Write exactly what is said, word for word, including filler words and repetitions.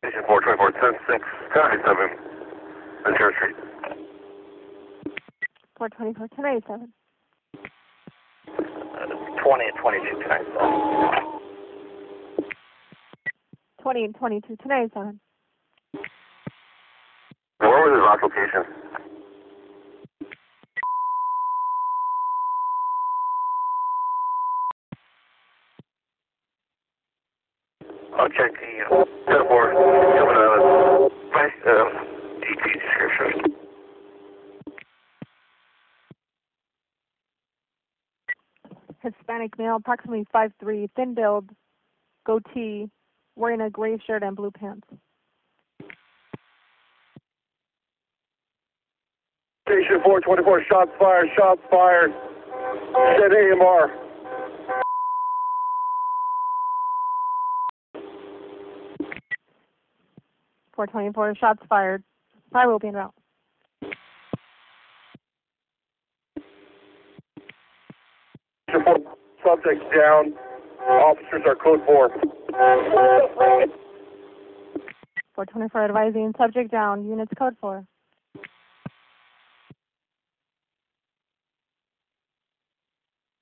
Station four twenty-four, ten six, ten eighty-seven, Ventura Street. four twenty-four, ten eighty-seven. Uh, twenty and twenty-two, ten eighty-seven. twenty and twenty-two, ten eighty-seven. Where was his last location? I'll check the uh, ten four, coming out of uh, D T description. Hispanic male, approximately five three, thin build, goatee, wearing a gray shirt and blue pants. Station four twenty-four, shots fired, shots fired. Send A M R. four twenty-four, shots fired. Fire will be en route. Station four, subject down. Officers are code four. four twenty-four advising, subject down, units code four.